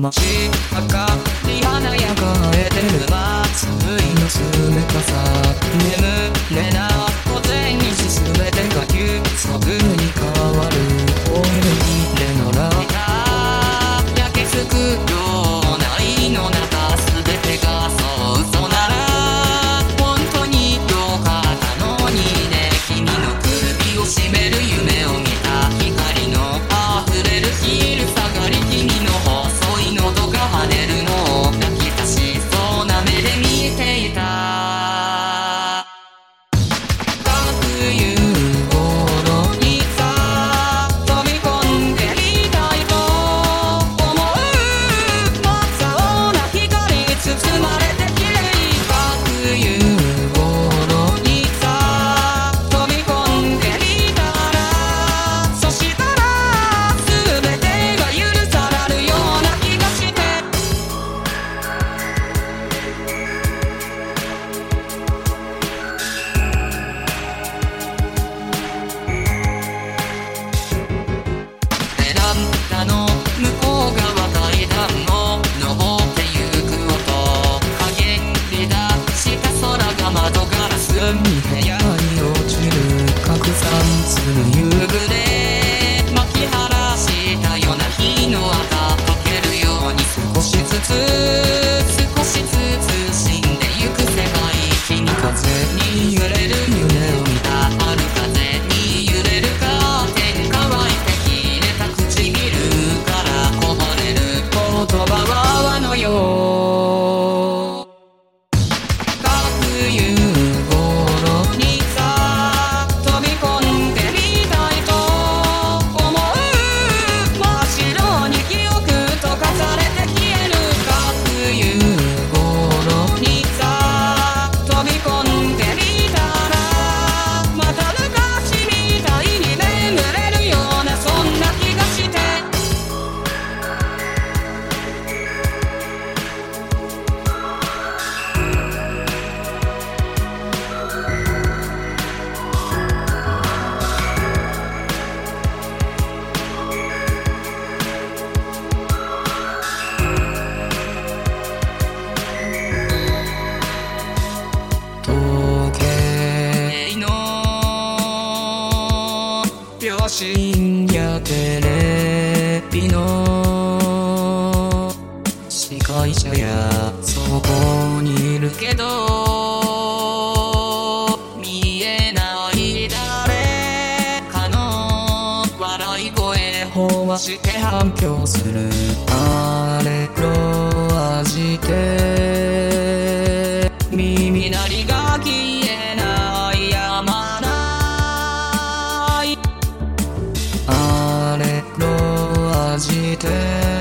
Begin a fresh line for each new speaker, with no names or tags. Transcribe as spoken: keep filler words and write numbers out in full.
街明かり華やかえてる祭りの冷たさ眠れな午前に進めてが急速に変わるオイルにれのライター焼けつくような愛の中すべてがそう嘘なら本当に良かったのにね君の首を絞める夢を見た光の溢れる昼下がり君の細い喉が跳ねるのを泣き出しそうな目で見ていた冬頃にさ飛び込んでみたいと思う真っ青な光に包まれて綺麗か冬頃にさ飛び込んでみたらそしたら全てが許されるような気がしてベランダの向こう側階段を登ってゆく音陰り出した空が窓ガラスに部屋に落ちる拡散する夕暮れ巻き晴らしたような日の赤溶けるように少しずつ少しずつ死んでゆく世界君風に揺れる夢を見たある風に揺れるカーテン乾いて切れた唇からこぼれる言葉は泡のよう冬頃にさ飛び込んでみたいと思う真っ白に記憶溶かされて消えるか冬頃にさ飛び込んでみたらまた昔みたいに眠れるようなそんな気がして時計の秒針やテレビの司会者やそこにいるけど見えない誰かの笑い声飽和して反響するあれろ味で耳鳴りが消えないやまないあれろ味で